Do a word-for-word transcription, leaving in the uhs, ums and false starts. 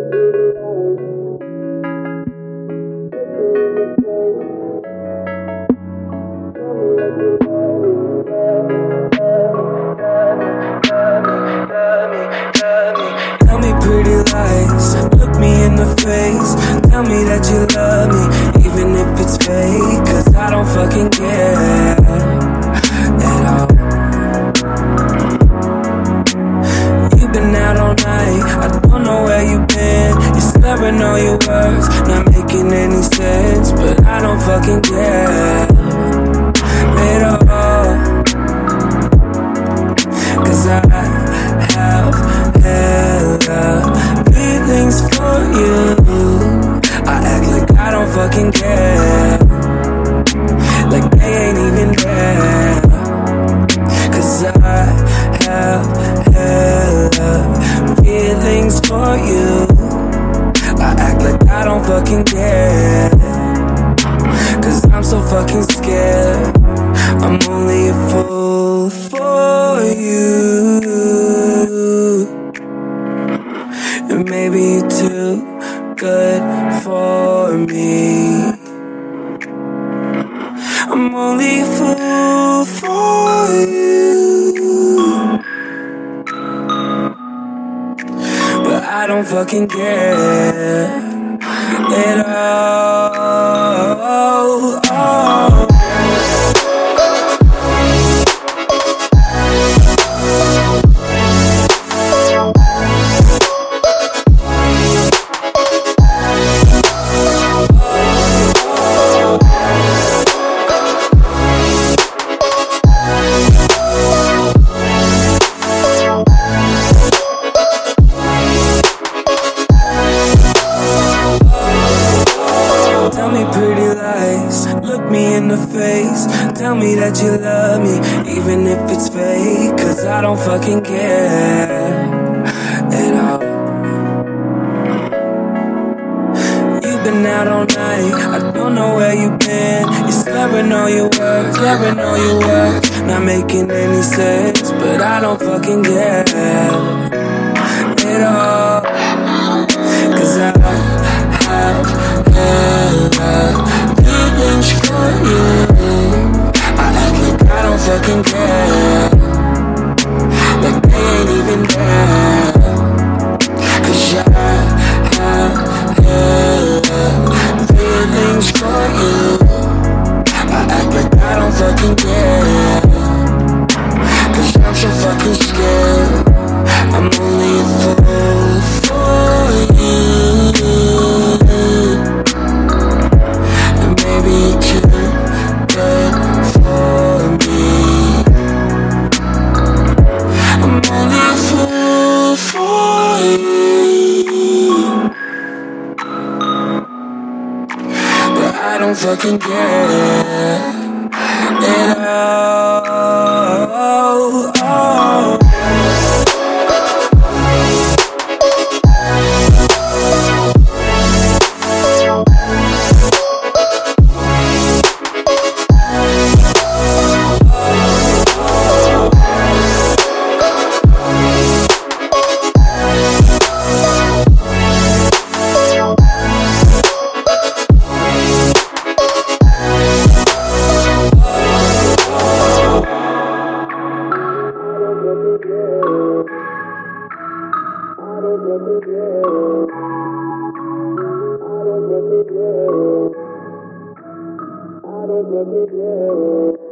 Tell me pretty lies, look me in the face. Tell me that you love me, even if it's fake. Cause I don't fucking care at all. You've been out all night, I don't know where you've been. You're slurring all your words, not making any sense. But I don't fucking care at all. Cause I have hella feelings for you. I act like I don't fucking care, like they ain't even there. Cause I have hella feelings for you. I act like I don't fucking care, cause I'm so fucking scared. I'm only a fool for you, and maybe you're too good for me. I'm only a fool for you, but I don't fucking care at all. Oh. Tell me pretty lies, look me in the face. Tell me that you love me, even if it's fake. Cause I don't fucking care at all. You've been out all night, I don't know where you've been. You're slurring all your words, slurring all your words, not making any sense. But I don't fucking care at all. Cause I have hella feelings for you. I act like I don't fucking care, like they ain't even there. Cause I have hella feelings for you. I act like I don't fucking care, cause I'm so fucking scared. I'm only a fool for you, and maybe you're too good for me. I'm only a fool for you, but I don't fucking care at all. Oh. I don't